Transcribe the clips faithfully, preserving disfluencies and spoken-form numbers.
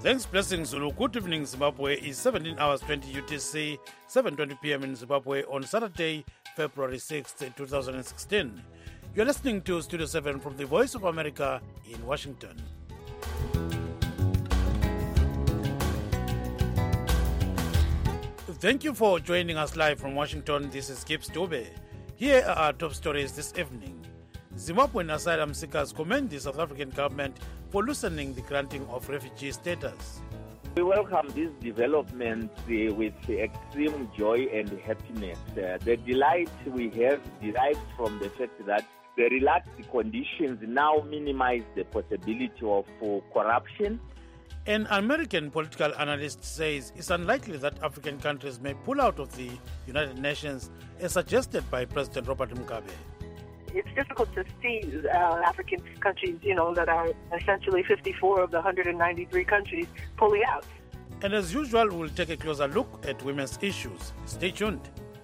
Thanks, Blessing Zulu. Good evening, Zimbabwe. It's seventeen hours twenty U T C, seven twenty p m in Zimbabwe on Saturday, February sixth, twenty sixteen. You're listening to Studio seven from the Voice of America in Washington. Thank you for joining us live from Washington. This is Gibbs Dube. Here are our top stories this evening. Zimbabwean asylum seekers commend the South African government for loosening the granting of refugee status. We welcome these developments uh, with extreme joy and happiness. Uh, the delight we have derives from the fact that the relaxed conditions now minimize the possibility of uh, corruption. An American political analyst says it's unlikely that African countries may pull out of the United Nations as suggested by President Robert Mugabe. It's difficult to see uh, African countries, you know, that are essentially fifty-four of the one hundred ninety-three countries pulling out. And as usual, we'll take a closer look at women's issues. Stay tuned.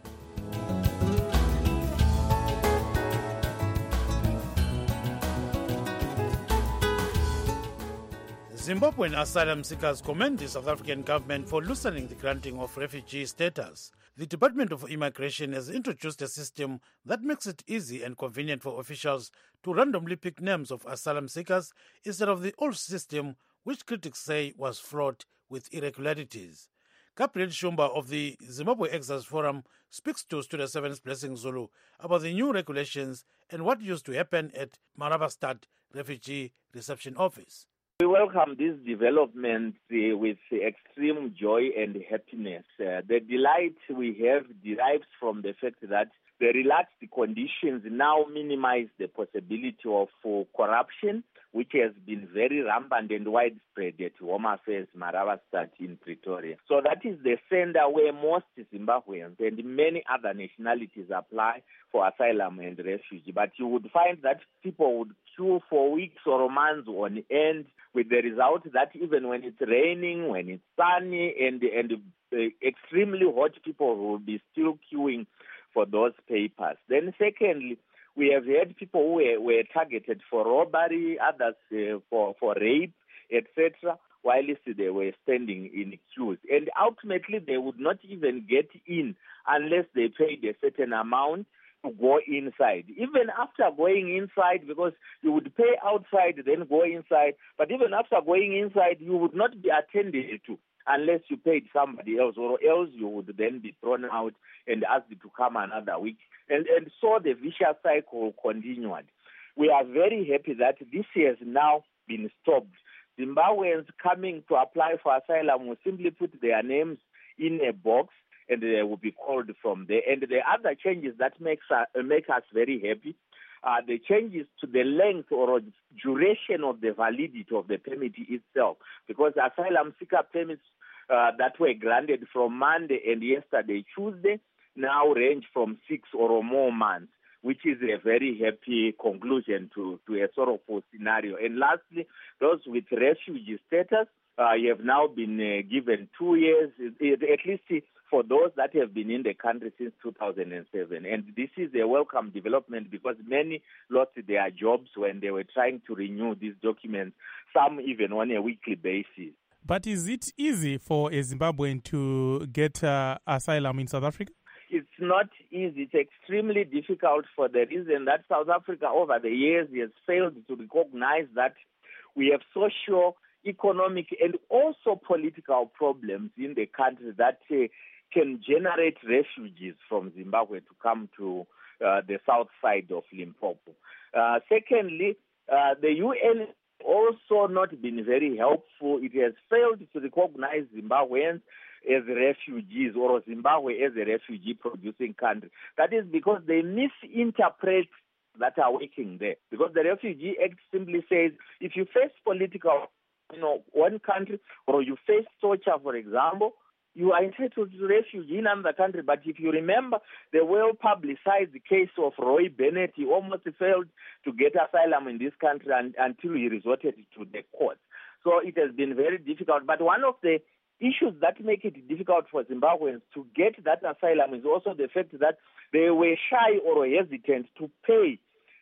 Zimbabwean asylum seekers commend the South African government for loosening the granting of refugee status. The Department of Immigration has introduced a system that makes it easy and convenient for officials to randomly pick names of asylum seekers instead of the old system, which critics say was fraught with irregularities. Gabriel Shumba of the Zimbabwe Exiles Forum speaks to Studio seven's Blessing Zulu about the new regulations and what used to happen at Marabastad Refugee Reception Office. We welcome these developments uh, with extreme joy and happiness. Uh, the delight we have derives from the fact that the relaxed conditions now minimize the possibility of uh, corruption, which has been very rampant and widespread at Home Affairs Marabastad in Pretoria. So that is the center where most Zimbabweans and many other nationalities apply for asylum and refugee. But you would find that people would queue for weeks or months on end, with the result that even when it's raining, when it's sunny, and, and uh, extremely hot, people will be still queuing for those papers. Then secondly, we have had people who were, were targeted for robbery, others uh, for, for rape, et cetera, while they were standing in queues. And ultimately, they would not even get in unless they paid a certain amount to go inside. Even after going inside, because you would pay outside, then go inside, but even after going inside, you would not be attended to unless you paid somebody else, or else you would then be thrown out and asked to come another week. And, and so the vicious cycle continued. We are very happy that this has now been stopped. Zimbabweans coming to apply for asylum will simply put their names in a box and they will be called from there. And the other changes that makes uh, make us very happy are the changes to the length or duration of the validity of the permit itself, because asylum seeker permits uh, that were granted from Monday and yesterday, Tuesday, now range from six or more months, which is a very happy conclusion to, to a sorrowful scenario. And lastly, those with refugee status, uh, you have now been uh, given two years, at least for those that have been in the country since two thousand seven. And this is a welcome development because many lost their jobs when they were trying to renew these documents, some even on a weekly basis. But is it easy for a Zimbabwean to get uh, asylum in South Africa? It's not easy. It's extremely difficult for the reason that South Africa over the years has failed to recognize that we have social, economic, and also political problems in the country that uh, can generate refugees from Zimbabwe to come to uh, the south side of Limpopo. Uh, secondly, uh, the U N also not been very helpful. It has failed to recognize Zimbabweans as refugees or Zimbabwe as a refugee-producing country. That is because they misinterpret that are working there. Because the Refugee Act simply says if you face political, you know, one country, or you face torture, for example, you are entitled to refugee in another country. But if you remember the well-publicized case of Roy Bennett, he almost failed to get asylum in this country and, until he resorted to the courts. So it has been very difficult. But one of the issues that make it difficult for Zimbabweans to get that asylum is also the fact that they were shy or hesitant to pay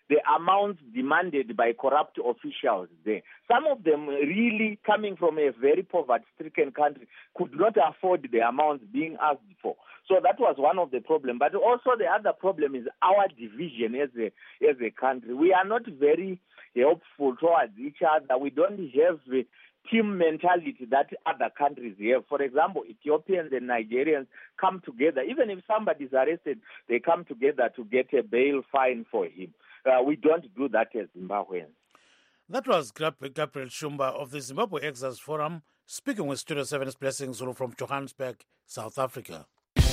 the amounts demanded by corrupt officials there. Some of them really coming from a very poverty-stricken country could not afford the amounts being asked for. So that was one of the problems. But also the other problem is our division as a, as a country. We are not very helpful towards each other. We don't have a team mentality that other countries have. For example, Ethiopians and Nigerians come together. Even if somebody is arrested, they come together to get a bail fine for him. Uh, we don't do that as Zimbabweans. That was Gabriel Shumba of the Zimbabwe Exiles Forum speaking with Studio seven's Blessing Zulu from Johannesburg, South Africa.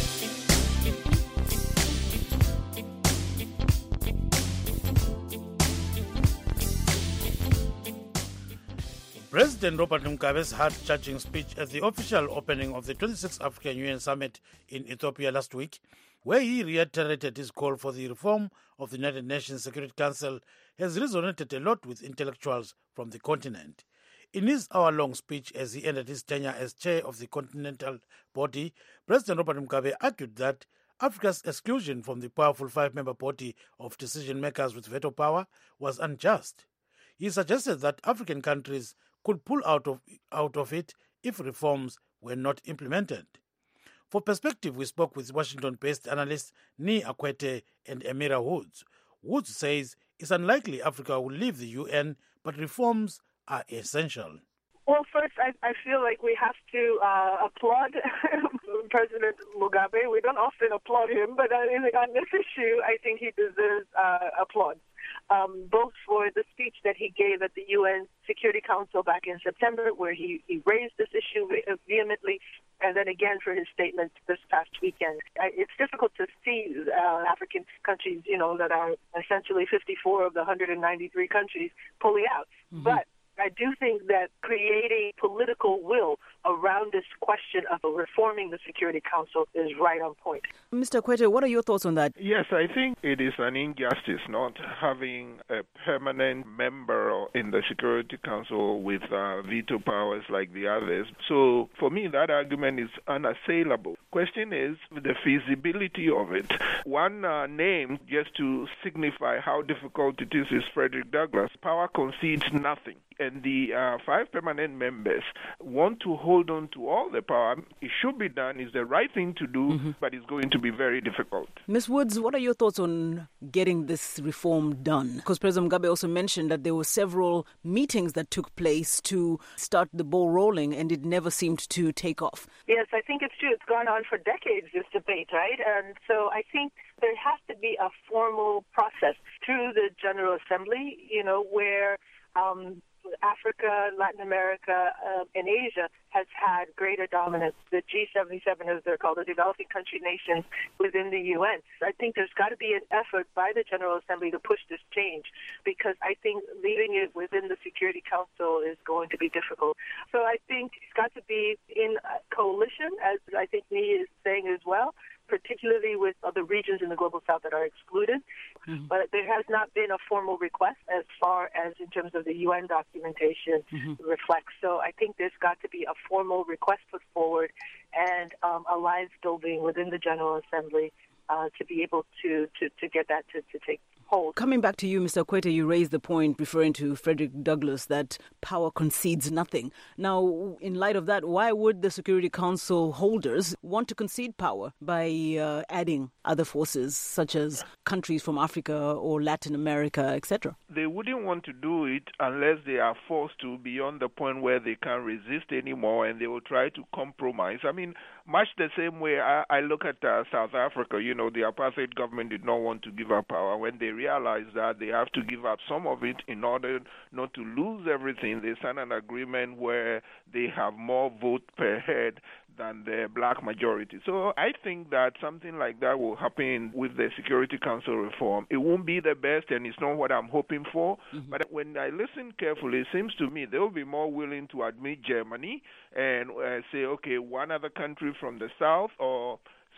President Robert Mugabe's heart-touching speech at the official opening of the twenty-sixth African Union Summit in Ethiopia last week, where he reiterated his call for the reform of the United Nations Security Council, has resonated a lot with intellectuals from the continent. In his hour-long speech as he ended his tenure as chair of the continental body, President Robert Mugabe argued that Africa's exclusion from the powerful five-member body of decision-makers with veto power was unjust. He suggested that African countries could pull out of, out of it if reforms were not implemented. For perspective, we spoke with Washington-based analysts Nii Akwete and Emira Woods. Woods says it's unlikely Africa will leave the U N, but reforms are essential. Well, first, I, I feel like we have to uh, applaud President Mugabe. We don't often applaud him, but on this issue, I think he deserves uh, applause. Um, both for the speech that he gave at the U N Security Council back in September, where he, he raised this issue vehemently, and then again for his statement this past weekend. It's difficult to see uh, African countries, you know, that are essentially fifty-four of the one hundred ninety-three countries pulling out. Mm-hmm. But I do think that creating political will around this question of reforming the Security Council is right on point. Mister Akwete, what are your thoughts on that? Yes, I think it is an injustice not having a permanent member in the Security Council with uh, veto powers like the others. So for me, that argument is unassailable. Question is the feasibility of it. One uh, name, just to signify how difficult it is, is Frederick Douglass. Power concedes nothing. And the uh, five permanent members want to hold on to all the power. It should be done. It's the right thing to do, mm-hmm. but it's going to be very difficult. Miz Woods, what are your thoughts on getting this reform done? Because President Mugabe also mentioned that there were several meetings that took place to start the ball rolling, and it never seemed to take off. Yes, I think it's true. It's gone on for decades, this debate, right? And so I think there has to be a formal process through the General Assembly, you know, where um, Africa, Latin America, uh, and Asia has had greater dominance. The G seventy-seven, as they're called, the developing country nations within the U N. I think there's got to be an effort by the General Assembly to push this change, because I think leaving it within the Security Council is going to be difficult. So I think it's got to be in a coalition, as I think Nii is saying as well, particularly with other regions in the Global South that are excluded. Mm-hmm. But there has not been a formal request as far as in terms of the U N documentation mm-hmm. reflects. So I think there's got to be a formal request put forward and um, alliance building within the General Assembly uh, to be able to, to, to get that to, to take hold. Coming back to you, Mister Akwete, you raised the point referring to Frederick Douglass that power concedes nothing. Now, in light of that, why would the Security Council holders want to concede power by uh, adding other forces such as countries from Africa or Latin America, et cetera? They wouldn't want to do it unless they are forced to beyond the point where they can't resist anymore, and they will try to compromise. I mean, much the same way I, I look at uh, South Africa. You know, the apartheid government did not want to give up power. When they realized that they have to give up some of it in order not to lose everything, they signed an agreement where they have more vote per head than the black majority. So I think that something like that will happen with the Security Council reform. It won't be the best, and it's not what I'm hoping for. Mm-hmm. But when I listen carefully, it seems to me they will be more willing to admit Germany and uh, say, okay, one other country from the south. Or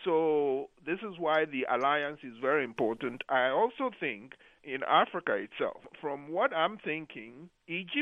so this is why the alliance is very important. I also think in Africa itself, from what I'm thinking, Egypt,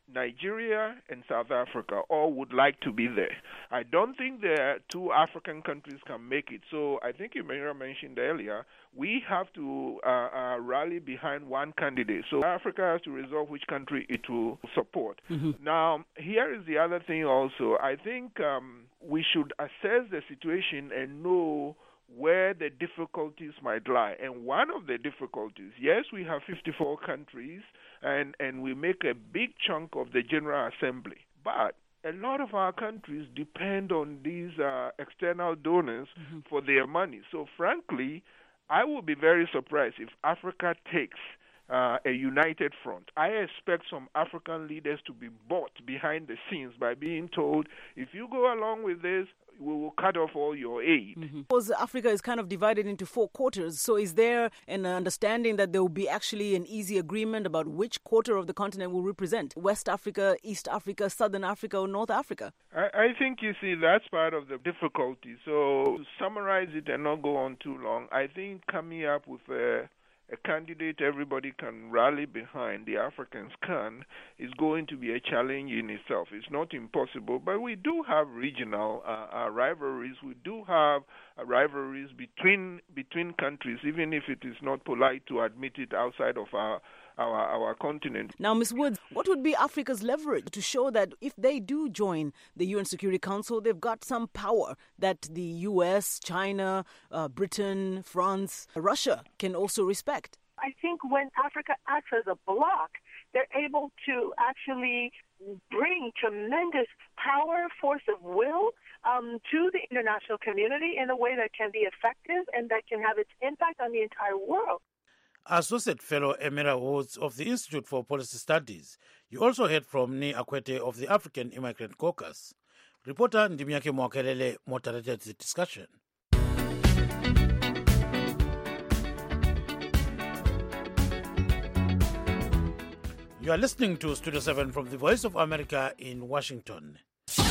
Nigeria and South Africa all would like to be there. I don't think the two African countries can make it. So I think Emira mentioned earlier, we have to uh, uh, rally behind one candidate. So Africa has to resolve which country it will support. Mm-hmm. Now, here is the other thing also. I think um, we should assess the situation and know where the difficulties might lie. And one of the difficulties, yes, we have fifty-four countries, and, and we make a big chunk of the General Assembly. But a lot of our countries depend on these uh, external donors mm-hmm. for their money. So frankly, I will be very surprised if Africa takes uh, a united front. I expect some African leaders to be bought behind the scenes by being told, if you go along with this, we will cut off all your aid. Mm-hmm. Because Africa is kind of divided into four quarters. So is there an understanding that there will be actually an easy agreement about which quarter of the continent will represent? West Africa, East Africa, Southern Africa, or North Africa? I, I think, you see, that's part of the difficulty. So to summarize it and not go on too long, I think coming up with a a candidate everybody can rally behind, the Africans can, is going to be a challenge in itself. It's not impossible, but we do have regional uh, uh, rivalries. We do have uh, rivalries between between countries, even if it is not polite to admit it outside of our Our, our continent. Now, Miz Woods, what would be Africa's leverage to show that if they do join the U N Security Council, they've got some power that the U S, China, uh, Britain, France, Russia can also respect? I think when Africa acts as a bloc, they're able to actually bring tremendous power, force of will um, to the international community in a way that can be effective and that can have its impact on the entire world. Associate Fellow Emira Woods of the Institute for Policy Studies. You also heard from Ni Akwete of the African Immigrant Caucus. Reporter Ndimiake Mwakelele moderated the discussion. You are listening to Studio seven from the Voice of America in Washington.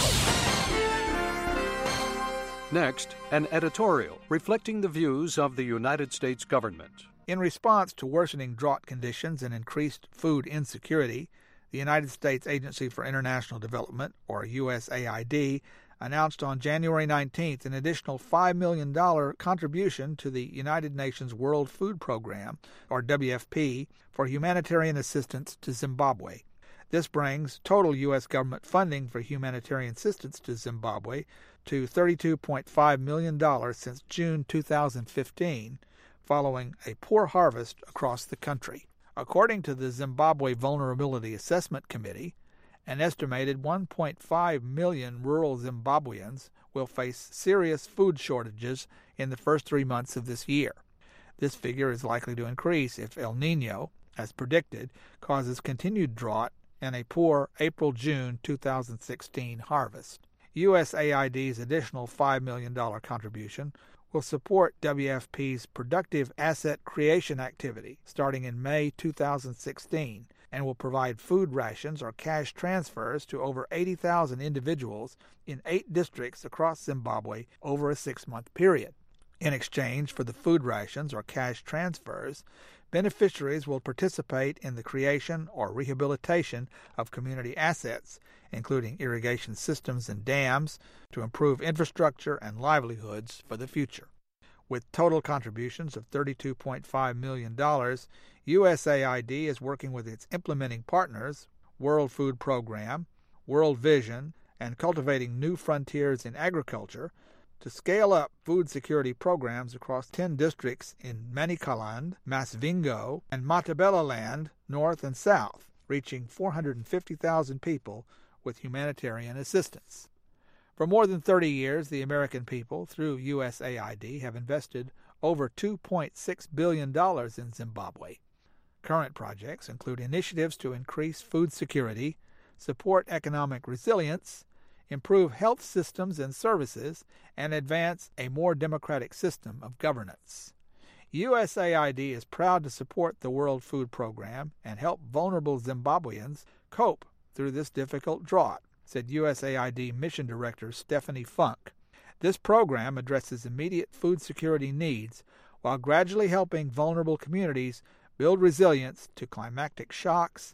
Next, an editorial reflecting the views of the United States government. In response to worsening drought conditions and increased food insecurity, the United States Agency for International Development, or U S A I D, announced on January nineteenth an additional five million dollars contribution to the United Nations World Food Program, or W F P, for humanitarian assistance to Zimbabwe. This brings total U S government funding for humanitarian assistance to Zimbabwe to thirty-two point five million dollars since June two thousand fifteen, following a poor harvest across the country. According to the Zimbabwe Vulnerability Assessment Committee, an estimated one point five million rural Zimbabweans will face serious food shortages in the first three months of this year. This figure is likely to increase if El Niño, as predicted, causes continued drought and a poor April-June two thousand sixteen harvest. U S A I D's additional five million dollars contribution will support W F P's productive asset creation activity starting in May two thousand sixteen and will provide food rations or cash transfers to over eighty thousand individuals in eight districts across Zimbabwe over a six-month period. In exchange for the food rations or cash transfers, beneficiaries will participate in the creation or rehabilitation of community assets, including irrigation systems and dams, to improve infrastructure and livelihoods for the future. With total contributions of thirty-two point five million dollars, U S A I D is working with its implementing partners, World Food Program, World Vision, and Cultivating New Frontiers in Agriculture, to scale up food security programs across ten districts in Manicaland, Masvingo, and Matabeleland, north and south, reaching four hundred fifty thousand people with humanitarian assistance. For more than thirty years, the American people, through U S A I D, have invested over two point six billion dollars in Zimbabwe. Current projects include initiatives to increase food security, support economic resilience, improve health systems and services, and advance a more democratic system of governance. U S A I D is proud to support the World Food Program and help vulnerable Zimbabweans cope through this difficult drought, said U S A I D Mission Director Stephanie Funk. This program addresses immediate food security needs while gradually helping vulnerable communities build resilience to climatic shocks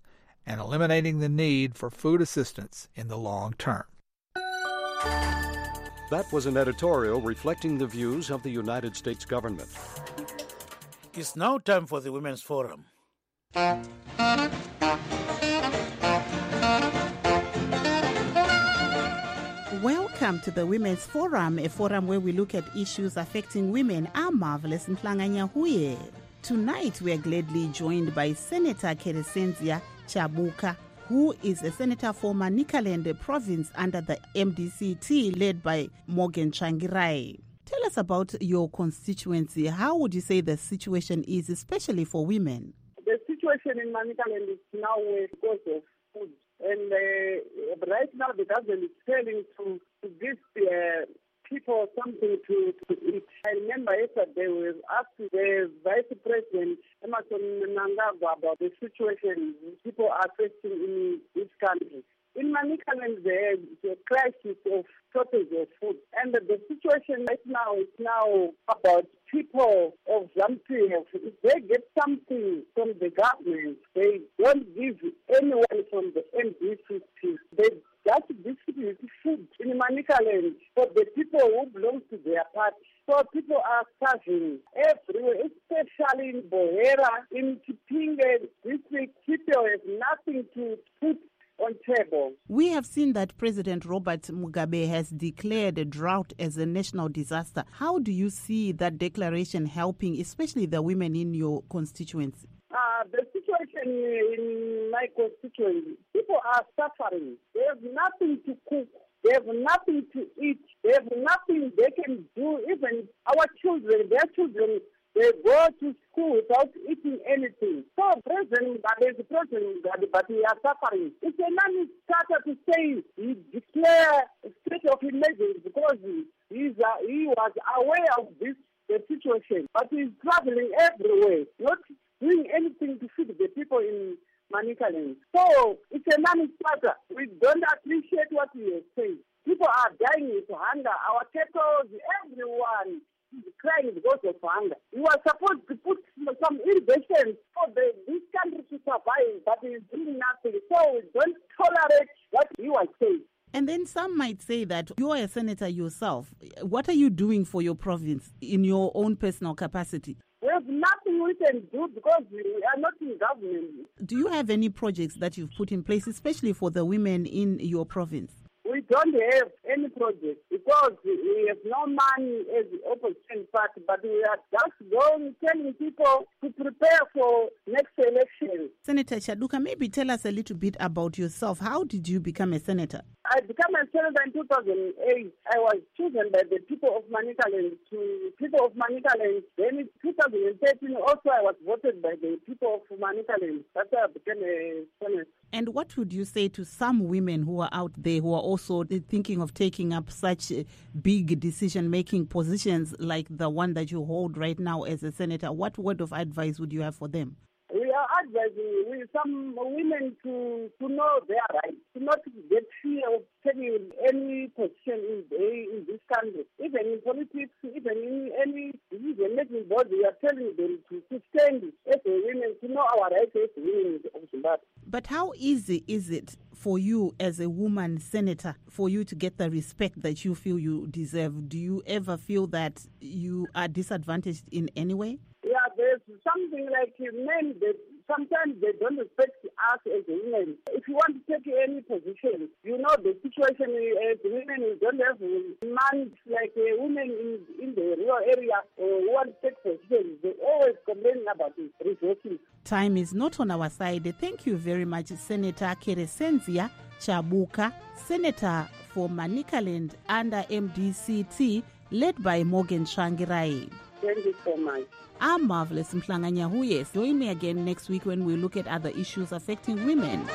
and eliminating the need for food assistance in the long term. That was an editorial reflecting the views of the United States government. It's now time for the Women's Forum. Welcome to the Women's Forum, a forum where we look at issues affecting women. I'm Marvelous Mhlanga-Nyahuye. Tonight we are gladly joined by Senator Keresenzia Chabuka, who is a senator for Manicaland province under the M D C T led by Morgan Tsvangirai. Tell us about your constituency. How would you say the situation is, especially for women? The situation in Manicaland is now uh, because of food. And uh, right now the government is failing to, to give uh, people something to, to eat. I remember yesterday we asked the Vice President Emmerson Mnangagwa about the situation people are facing in this country. In Manicaland, there is a crisis of shortage of food. And the situation right now is now about people of Zambia. If they get something from the government, they don't give anyone from the M D C T. They just distribute food in Manicaland for the people who belong to their party. So people are starving everywhere, especially in Bohera, in Kipinge district. People have nothing to put on table. We have seen that President Robert Mugabe has declared a drought as a national disaster. How do you see that declaration helping, especially the women in your constituency? Uh, the situation in my constituency, people are suffering. They have nothing to cook. They have nothing to eat. They have nothing they can do. Even our children, their children, they go to school without eating anything. So President Mugabe is President Mugabe, but we are suffering. It's a non-starter to say he declare a state of emergency because he, he's, uh, he was aware of this the situation, but he's traveling everywhere, not doing anything to feed the people in Manicaland. So it's a non-starter. We don't appreciate what he is saying. People are dying with hunger. Our cattle, everyone is crying because of hunger. We were supposed to put some irrigation for the, this country to survive, but he's doing nothing. So we don't tolerate what he was saying. And then some might say that you're a senator yourself. What are you doing for your province in your own personal capacity? We have nothing we can do because we are not in government. Do you have any projects that you've put in place, especially for the women in your province? We don't have any project because we have no money as the opposition party, but we are just going telling people to prepare for next election. Senator Chabuka, maybe tell us a little bit about yourself. How did you become a senator? I became a senator in two thousand eight. I was chosen by the people of Manicaland to people of Manicaland. Then in two thousand thirteen, also I was voted by the people of Manicaland. That's how I became a senator. And what would you say to some women who are out there who are also thinking of taking up such big decision-making positions like the one that you hold right now as a senator? What word of advice would you have for them? We are advising we, some women to, to know their rights, to not get fear of taking any position in, in this country. Even in politics, even in any decision-making body, we are telling them to, to stand as a women, to know our rights as women of Zimbabwe. But how easy is it for you as a woman senator for you to get the respect that you feel you deserve? Do you ever feel that you are disadvantaged in any way? Yeah, there's something like men that sometimes they don't respect us as women. If you want to take any position, you know the situation as women, we don't have men like uh, women in, in the rural area uh, who want to take positions. They always complain about it, resources. Time is not on our side. Thank you very much, Senator Keresenzia Chabuka, Senator for Manicaland under M D C T, led by Morgan Tsvangirai. Thank you so much. I'm Marvelous Mhlanga-Nyahuye. Join me again next week when we look at other issues affecting women.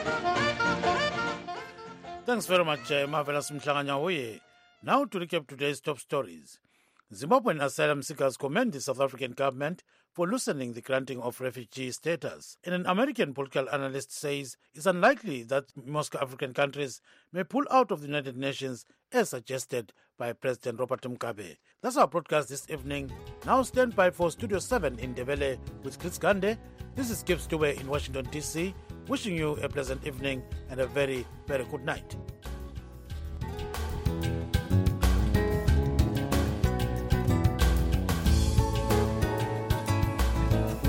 Thanks very much, uh, Marvelous Mhlanga-Nyahuye. Now to recap today's top stories. Zimbabwean asylum seekers commend the South African government for loosening the granting of refugee status. And an American political analyst says it's unlikely that most African countries may pull out of the United Nations as suggested by President Robert Mugabe. That's our broadcast this evening. Now stand by for Studio seven in Ndebele with Chris Gande. This is Kip Stewart in Washington, D C. wishing you a pleasant evening and a very, very good night.